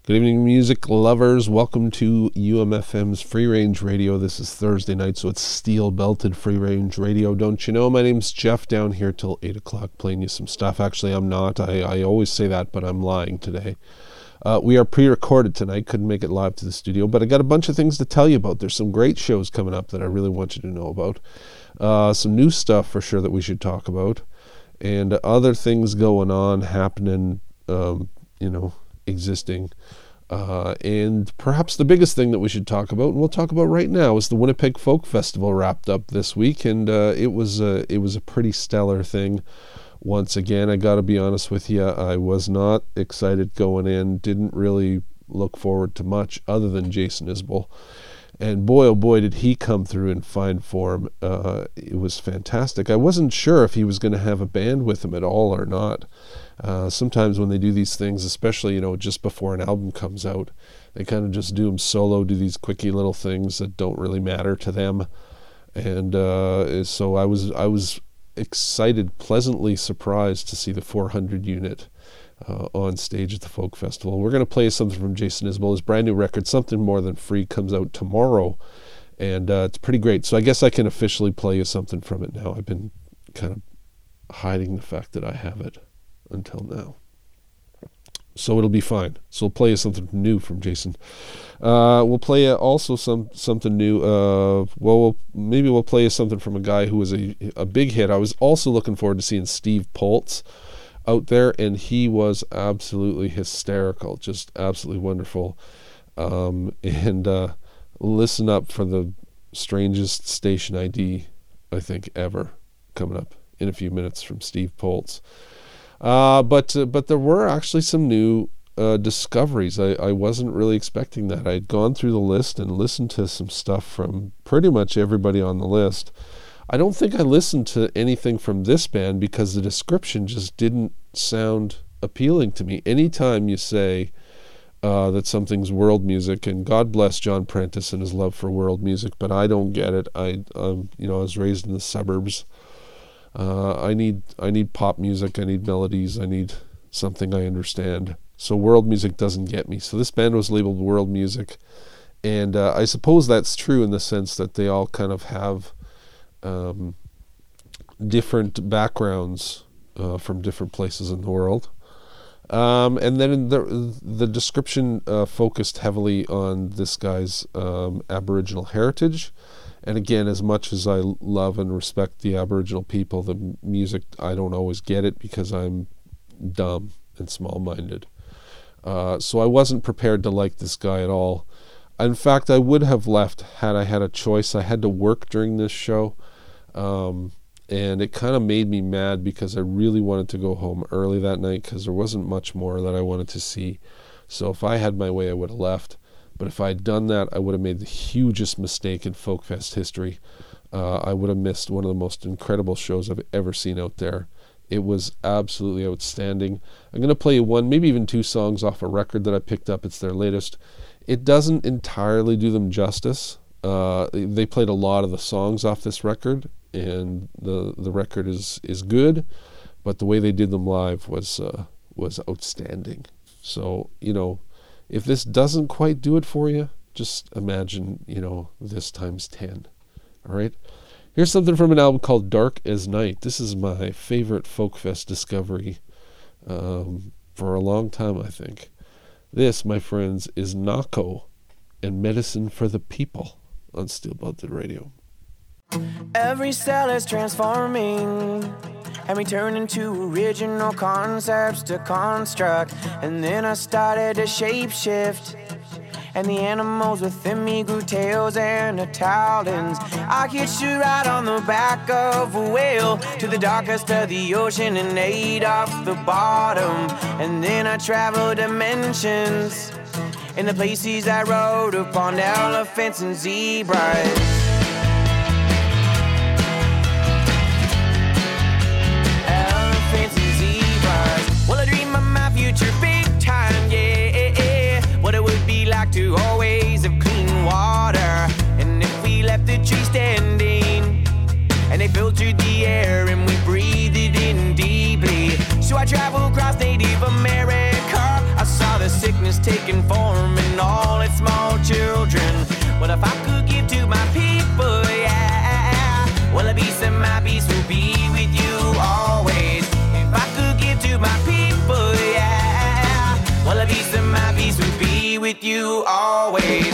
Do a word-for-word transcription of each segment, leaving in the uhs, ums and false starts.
Good evening, music lovers. Welcome to U M F M's Free Range Radio. This is Thursday night, so it's steel-belted Free Range Radio. Don't you know? My name's Jeff, down here till eight o'clock playing you some stuff. Actually, I'm not. I, I always say that, but I'm lying today. Uh, we are pre-recorded tonight. Couldn't make it live to the studio, but I got a bunch of things to tell you about. There's some great shows coming up that I really want you to know about. Uh, some new stuff for sure that we should talk about. And other things going on, happening, um, you know, existing. Uh, and perhaps the biggest thing that we should talk about, and we'll talk about right now, is the Winnipeg Folk Festival wrapped up this week, and uh, it was a, it was a pretty stellar thing. Once again, I got to be honest with you, I was not excited going in, didn't really look forward to much other than Jason Isbell. And boy, oh boy, did he come through in fine form. Uh, it was fantastic. I wasn't sure if he was going to have a band with him at all or not. Uh, sometimes when they do these things, especially, you know, just before an album comes out, they kind of just do them solo, do these quickie little things that don't really matter to them. And uh, so I was I was excited, pleasantly surprised to see the four hundred unit uh, on stage at the Folk Festival. We're going to play something from Jason Isbell. His brand new record, Something More Than Free, comes out tomorrow, and uh, it's pretty great. So I guess I can officially play you something from it now. I've been kind of hiding the fact that I have it until now. So it'll be fine. So we'll play you something new from Jason. Uh, we'll play you also some something new. Uh, well, we'll, maybe we'll play you something from a guy who was a, a big hit. I was also looking forward to seeing Steve Poltz out there, and he was absolutely hysterical, just absolutely wonderful. Um, and uh, listen up for the strangest station I D, I think, ever, coming up in a few minutes from Steve Poltz. Uh, but uh, but there were actually some new uh, discoveries. I, I wasn't really expecting that. I'd gone through the list and listened to some stuff from pretty much everybody on the list. I don't think I listened to anything from this band because the description just didn't sound appealing to me. Anytime you say uh, that something's world music, and God bless John Prentice and his love for world music, but I don't get it. I um, you know I was raised in the suburbs. Uh, I need I need pop music, I need melodies, I need something I understand. So world music doesn't get me. So this band was labeled world music, and uh, I suppose that's true in the sense that they all kind of have um, different backgrounds uh, from different places in the world. Um, and then the the description uh, focused heavily on this guy's um, Aboriginal heritage. And again, as much as I love and respect the Aboriginal people, the music, I don't always get it because I'm dumb and small-minded. Uh, so I wasn't prepared to like this guy at all. In fact, I would have left had I had a choice. I had to work during this show, um, and it kind of made me mad because I really wanted to go home early that night because there wasn't much more that I wanted to see. So if I had my way, I would have left. But if I had done that, I would have made the hugest mistake in Folkfest history. Uh, I would have missed one of the most incredible shows I've ever seen out there. It was absolutely outstanding. I'm going to play you one, maybe even two songs off a record that I picked up. It's their latest. It doesn't entirely do them justice. Uh, they played a lot of the songs off this record, and the the record is, is good, but the way they did them live was uh, was outstanding. So, you know, if this doesn't quite do it for you, just imagine, you know, this times ten. All right? Here's something from an album called Dark as Night. This is my favorite Folkfest discovery um, for a long time, I think. This, my friends, is Nahko and Medicine for the People on Steel Belted Radio. Every cell is transforming, and we turn into original concepts to construct. And then I started to shapeshift, and the animals within me grew tails and talons. I hitched a ride on the back of a whale to the darkest of the ocean and ate off the bottom. And then I traveled dimensions in the places I rode upon elephants and zebras. To always have clean water, and if we left the tree standing and they filtered the air and we breathed it in deeply. So I traveled across Native America. I saw the sickness taking informing all its small children. Well, if I could give to my people, yeah, well, a piece of my peace will be with you always. If I could give to my people, yeah, well, a piece of my peace will be with you always.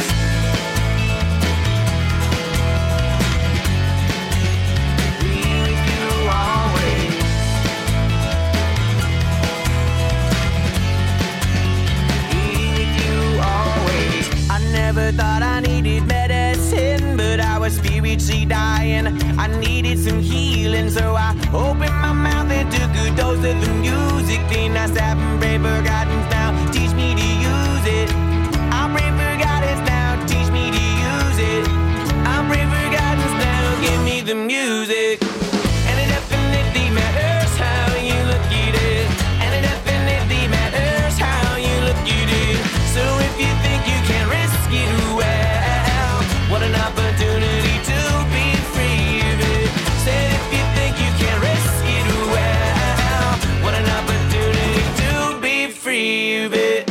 Never thought I needed medicine, but I was spiritually dying. I needed some healing, so I opened my mouth and took a dose of the music. Then I sat and prayed for guidance now, teach me to use it. I pray for guidance now, teach me to use it. I pray for guidance now, give me the music. And it definitely matters how you look at it. And it definitely matters how you look at it. So if you think you can risk it well, what an opportunity to be free of it. Said if you think you can risk it well, what an opportunity to be free of it.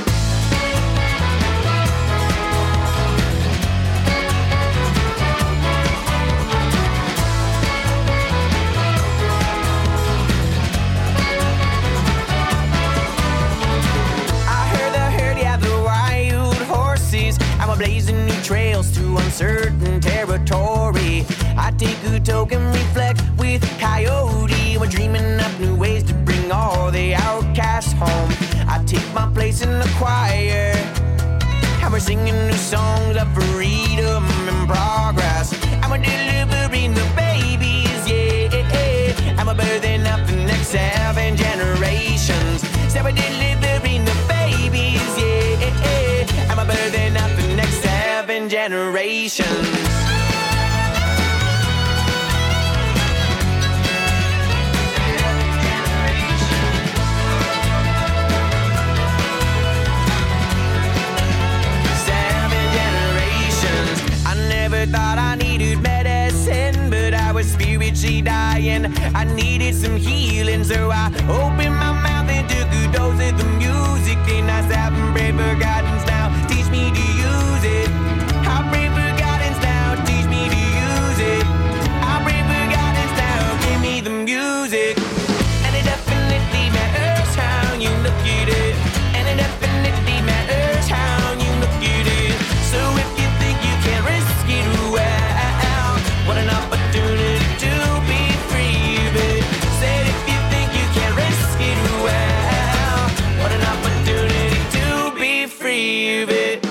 I'm blazing new trails through uncertain territory. I take a token, reflect with Coyote. We're dreaming up new ways to bring all the outcasts home. I take my place in the choir, and we're singing new songs of freedom and progress. And we're delivering the babies, yeah. And we're birthing up the next seven generations. So we're delivering the babies, yeah. And we're birthing up the next seven generations. Thought I needed medicine, but I was spiritually dying. I needed some healing, so I opened my mouth and took a dose of the music. Then I sat and prayed for guidance now, teach me to use it. I pray for guidance now, teach me to use it. I pray for guidance now, give me the music. And it definitely matters how you look at it. And it definitely matters how you look at it. So if you think you can risk it well, what an opportunity to be free of it. Said if you think you can risk it well, what an opportunity to be free of it.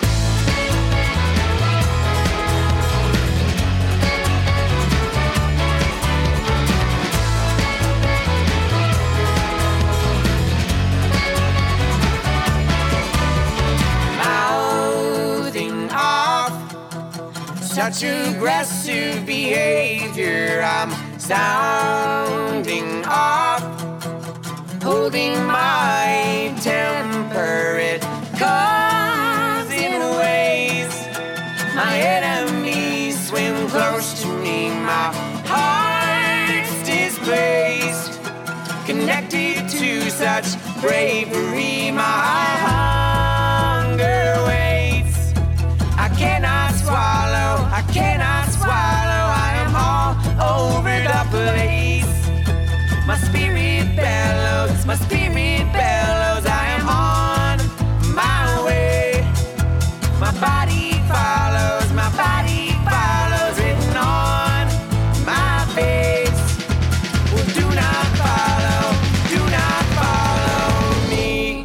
Mouthing off such aggressive behavior, I'm sounding off, holding my temper. It comes in waves. My enemies swim close to me. My heart's displaced, connected to such bravery. My hunger waits. I cannot swallow, I cannot swallow. I am all over the place. My spirit bellows, my spirit bellows. I am on my way. My body follows, my body follows. Written on my face. Well, do not follow, do not follow me.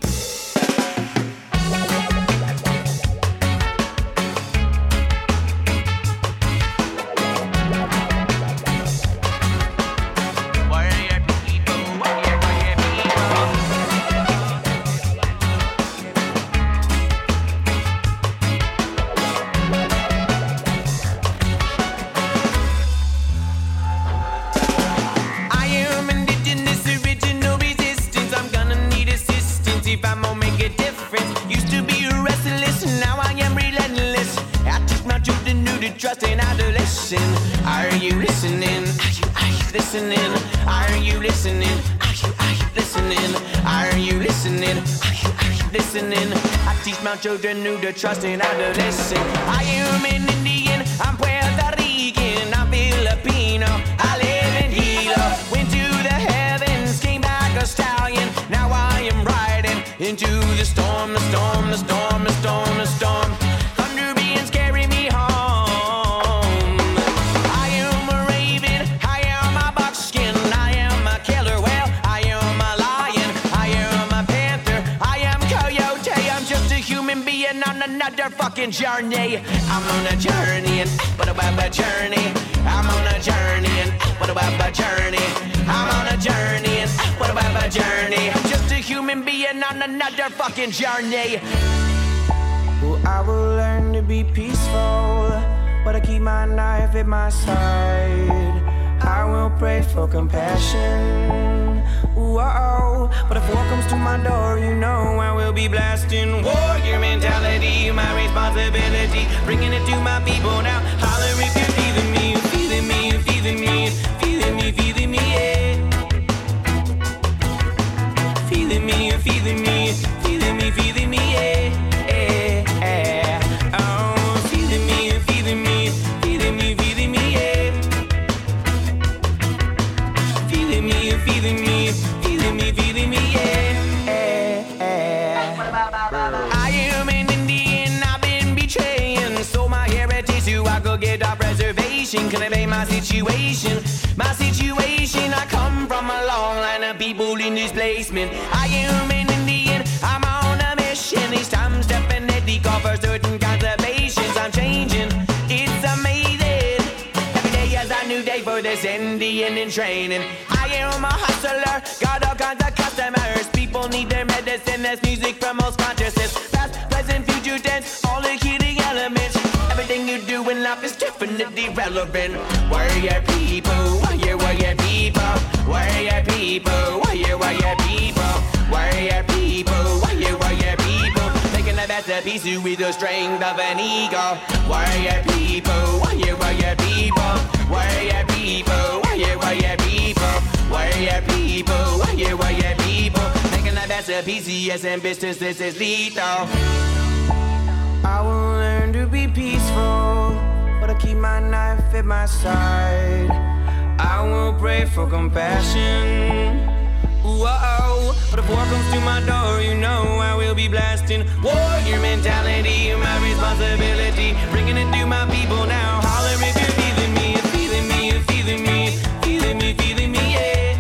Trust in adolescent. Are you listening? Are you, are you listening? Are you listening? Are you, are you listening? Are you listening? Are you, are you listening? I teach my children knew to trust and how to listen. I am an Indian, I'm Puerto Rican, I'm Filipino, I live in Hilo. Went to the heavens, came back a stallion. Now I am riding into the storm, the storm, the storm, the storm, the storm. Thunder beings carry me home. I am a raven, I am a buckskin, I am a killer whale, I am a lion, I am a panther, I am coyote. I'm just a human being on another fucking journey. I'm on a journey and what about a journey? I'm on a journey and what about a journey? I'm on a journey and what about a journey? I'm just a human being on another fucking journey. Well, I will learn to be peaceful, but I keep my knife at my side. I will pray for compassion. Whoa, but if war comes to my door, you know I will be blasting. Warrior mentality, my responsibility, bringing it to my people now. Holler if you're feeling me, feeling me, feeling me, feeling me, feeling me, yeah. Feeling me, feeling me, feeling me, feeling me, yeah. Convey my situation, my situation. I come from a long line of people in displacement. I am an Indian, I'm on a mission. These times definitely call for certain kinds of patience. I'm changing, it's amazing. Every day is a new day for this Indian in training. I am a hustler, got all kinds of customers. People need their medicine, that's music from most consciousness. Past, present, future tense, all the healing elements. Everything you do in life is definitely relevant. Warrior people, warrior, warrior people, warrior people, warrior, warrior people, warrior people, warrior, warrior people. Making the best of peace with the strength of an eagle. Warrior people, warrior, warrior people, warrior people, warrior, warrior people, warrior people, warrior, warrior people. Making the best of peace, yes, and business, this is lethal. I will learn to be peaceful, but I keep my knife at my side. I will pray for compassion. Whoa, but if war comes to my door, you know I will be blasting. Warrior mentality, my responsibility, bringing it to my people now. Holler if you're feeling me, feeling me, feeling me, feeling me, feeling me, yeah.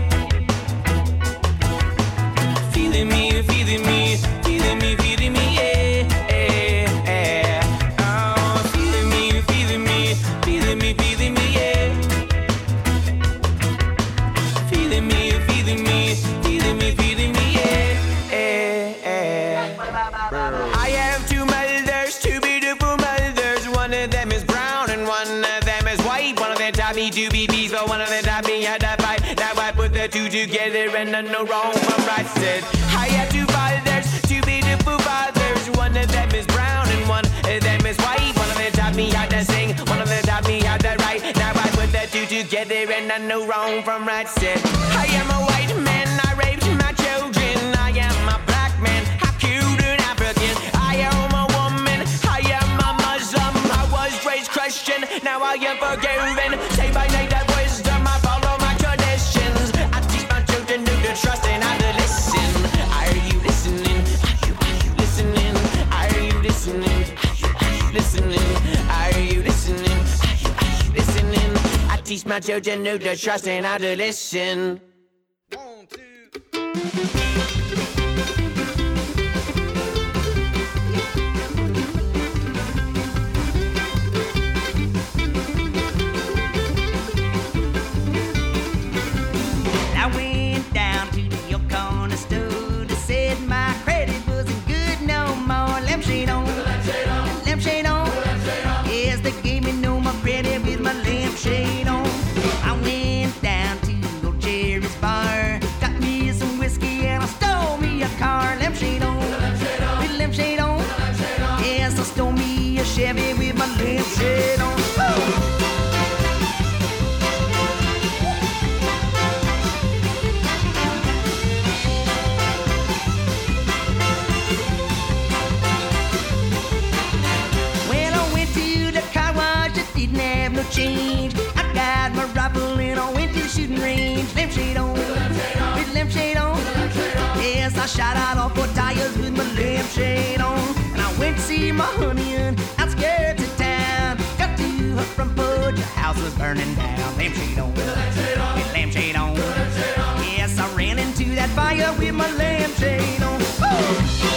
Feeling me, feeling me, feeling me, feeling me, yeah. To be peaceful, one of them taught me how to fight. Now I put the two together and I know wrong from right. Said I have two fathers, two beautiful fathers. One of them is brown and one of them is white. One of them taught me how to sing, one of them taught me how to write. Now I put the two together and I know wrong from right. Said I am a white man, I raped my children. I am a black man, I killed an African. I am a woman, I am a Muslim. I was raised Christian, now I am forgiven. Say by night that wisdom, I follow my traditions. I teach my children to trust and how to listen. Are you listening? Are you, are you listening? Are you listening? Are you, are you listening? Are you listening? Are you, are you listening? I teach my children to trust and how to listen. One, two. Shade on. I went down to old Jerry's bar, got me some whiskey and I stole me a car. Lampshade on, with lampshade on. Yes, I stole me a Chevy with my lampshade on. Woo! shot out all four tires with my lampshade on. And I went to see my honey in outskirts of town. Got to her front porch, her house was burning down. Lampshade on, with lampshade on. Yes, I ran into that fire with my lampshade on. Woo!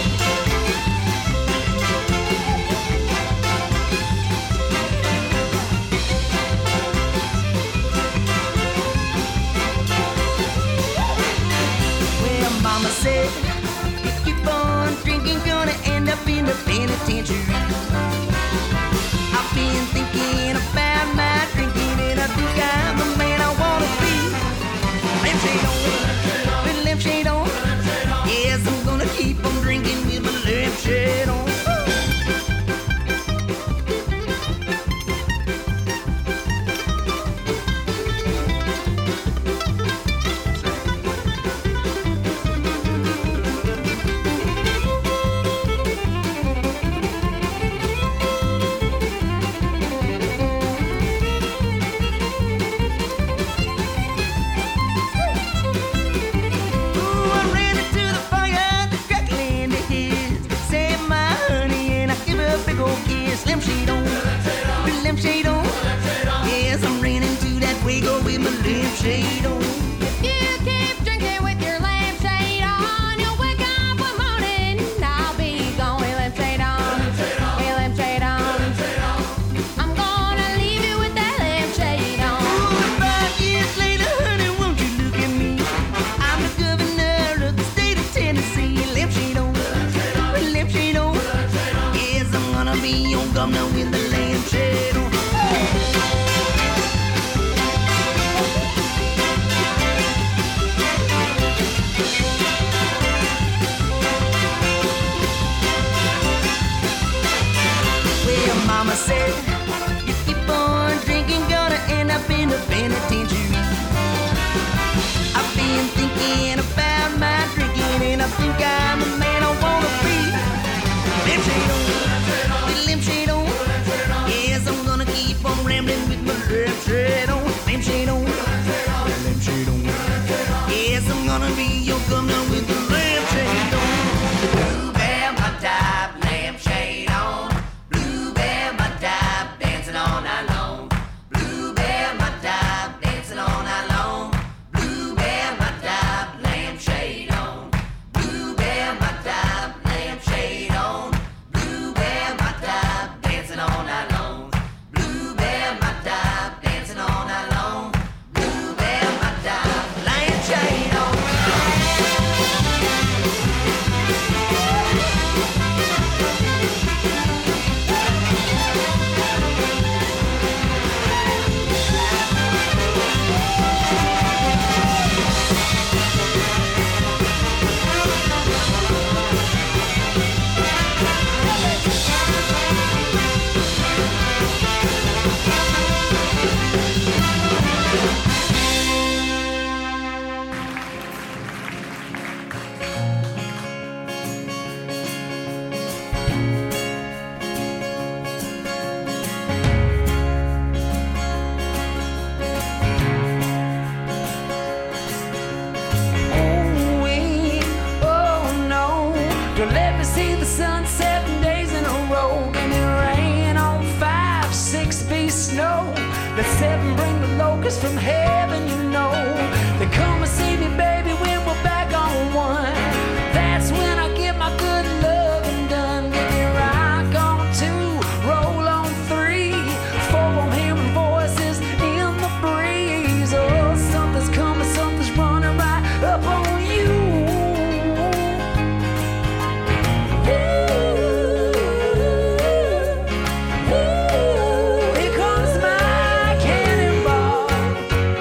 Mama said, if you keep on drinking, gonna end up in the penitentiary. I've been thinking about my drinking, and I think I'm the man I wanna be. Lampshade on, with lampshade on. Yes, I'm gonna keep on drinking with my lampshade on. Lampshade on, with lampshade on. Yes, I'm running to that wiggle with my lampshade on. If you keep drinking with your lampshade on, you'll wake up one morning, I'll be gone with lampshade on, with lampshade on. I'm gonna leave you with that lampshade on. Ooh, five years later, honey, won't you look at me? I'm the governor of the state of Tennessee. Lampshade on, with lampshade on. Yes, I'm gonna be your governor with the lampshade on. Well, mama said, you keep on drinking, gonna end up in the penitentiary. I've been thinking about my drinking, and I think I'm the man I wanna be. Lampshade on, with lampshade on. Yes, I'm gonna keep on rambling with my lampshade on. Lampshade on, lampshade on. Yes, I'm gonna be your governor with the lampshade on. Blue bear, my dive, lampshade on. Blue bear, my dive, dancing all night long. Blue bear, my dive, dancing all night long. Blue bear, my dive, lampshade on. Blue bear, my dive, lampshade on. Blue bear, my dive, dancing all night long. Blue bear, my dive, dancing all night long. Blue bear, my dive, lampshade on. Oh, wait, oh no, don't let me see the sun seven days in a row. Give me rain on five, six feet snow. Let seven bring the locusts from heaven, you know. They come and see me, baby, when we're back on one. That's when I get my good loving done. Give me rock on two, roll on three, four, I'm hearing voices in the breeze. Oh, something's coming, something's running right up on you. Ooh, ooh, here comes my cannonball.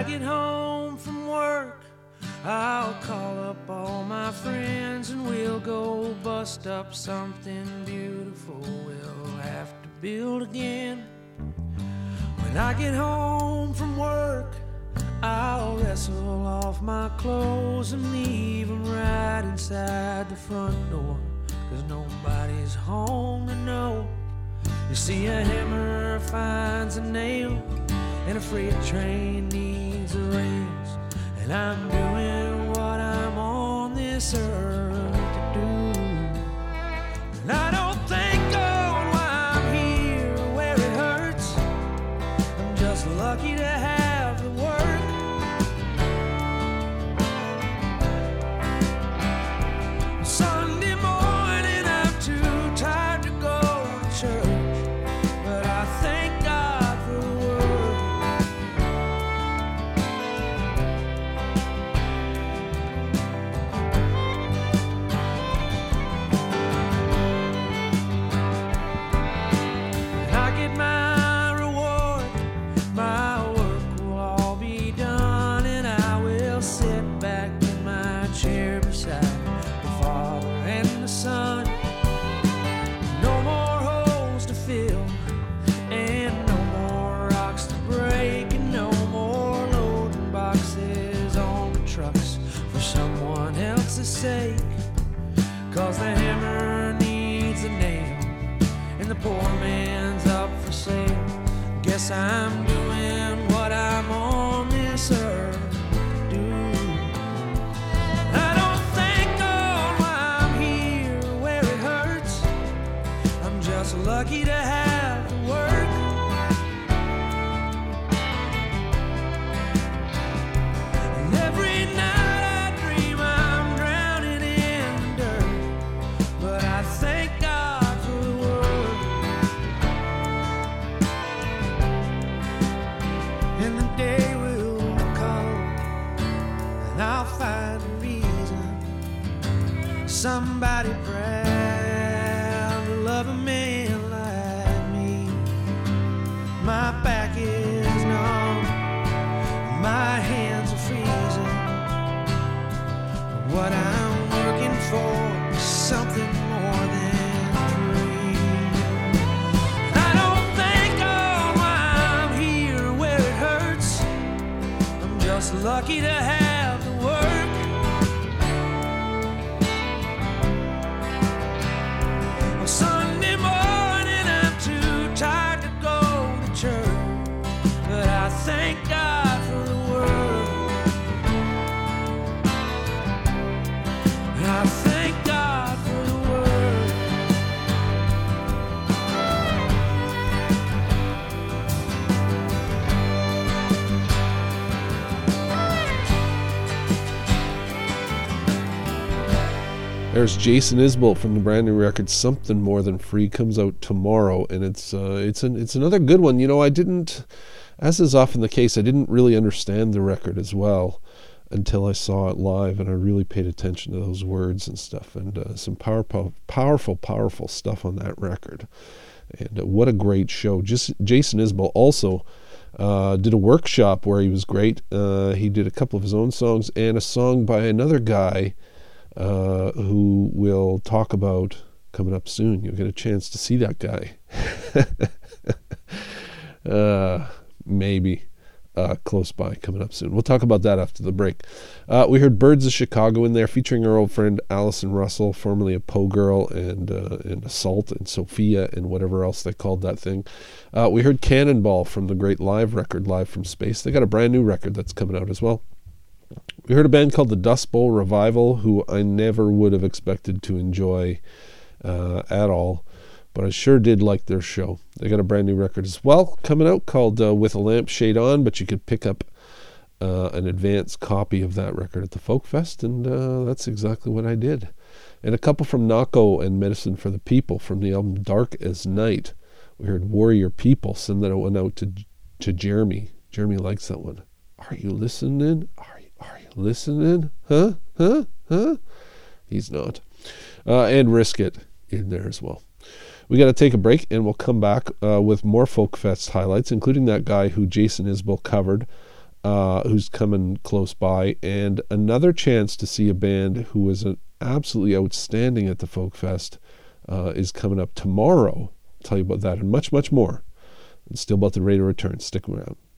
I get home from work, I'll call up all my friends and we'll go bust up something beautiful we'll have to build again. When I get home from work, I'll wrestle off my clothes and leave them right inside the front door, 'cause nobody's home to know. You see, a hammer finds a nail and a freight train needs a rails, and I'm doing what I'm on this earth to do. And I don't think on why I'm here where it hurts. I'm just lucky to have the work. Sunday morning I'm too tired to go to church, but I thank God for the word. When I get my reward, my work will all be done, and I will sit back in my chair beside the Father and the Son. No more holes to fill, and no more rocks to break, and no more loading boxes on the trucks for someone else's sake. 'Cause the hammer needs a nail, and the poor man's up for sale. Guess I'm doing what I'm on this earth to do. I don't think on why I'm here where it hurts. I'm just lucky to have the work. And every night I dream I'm drowning in the dirt, but I thank God for the word. And the day will come, and I'll find a reason. Somebody proud to love a man like me. My back is numb, my hands are freezing. What I'm working for is something more than free. I don't think on why I'm here where it hurts. I'm just lucky to have the work. On Sunday morning I'm too tired to go to church, but I thank God for the word. And I thank God for the word. There's Jason Isbell from the brand new record Something More Than Free. Comes out tomorrow, and it's uh, it's an it's another good one. You know, I didn't, as is often the case, I didn't really understand the record as well until I saw it live, and I really paid attention to those words and stuff, and uh, some powerful, powerful, powerful stuff on that record. And uh, what a great show! Just Jason Isbell also uh, did a workshop where he was great. Uh, he did a couple of his own songs and a song by another guy uh, who we'll talk about coming up soon. You'll get a chance to see that guy. uh, maybe. Uh, close by, coming up soon. We'll talk about that after the break. Uh, we heard Birds of Chicago in there, featuring our old friend Allison Russell, formerly of Poe Girl and uh, and Assault and Sophia and whatever else they called that thing. Uh, we heard Cannonball from the great live record, Live from Space. They got a brand new record that's coming out as well. We heard a band called the Dust Bowl Revival, who I never would have expected to enjoy uh, at all. But I sure did like their show. They got a brand new record as well coming out called uh, With a Lampshade On, but you could pick up uh, an advance copy of that record at the Folk Fest, and uh, that's exactly what I did. And a couple from Nako and Medicine for the People from the album Dark as Night. We heard Warrior People. Send that one out to to Jeremy. Jeremy likes that one. Are you listening? Are you, are you listening? Huh? Huh? Huh? He's not. Uh, and Risk It in there as well. We got to take a break, and we'll come back uh, with more Folk Fest highlights, including that guy who Jason Isbell covered uh, who's coming close by, and another chance to see a band who was an absolutely outstanding at the Folk Fest uh, is coming up tomorrow. I'll tell you about that and much, much more. And Steel Belted Radio returns. Stick around.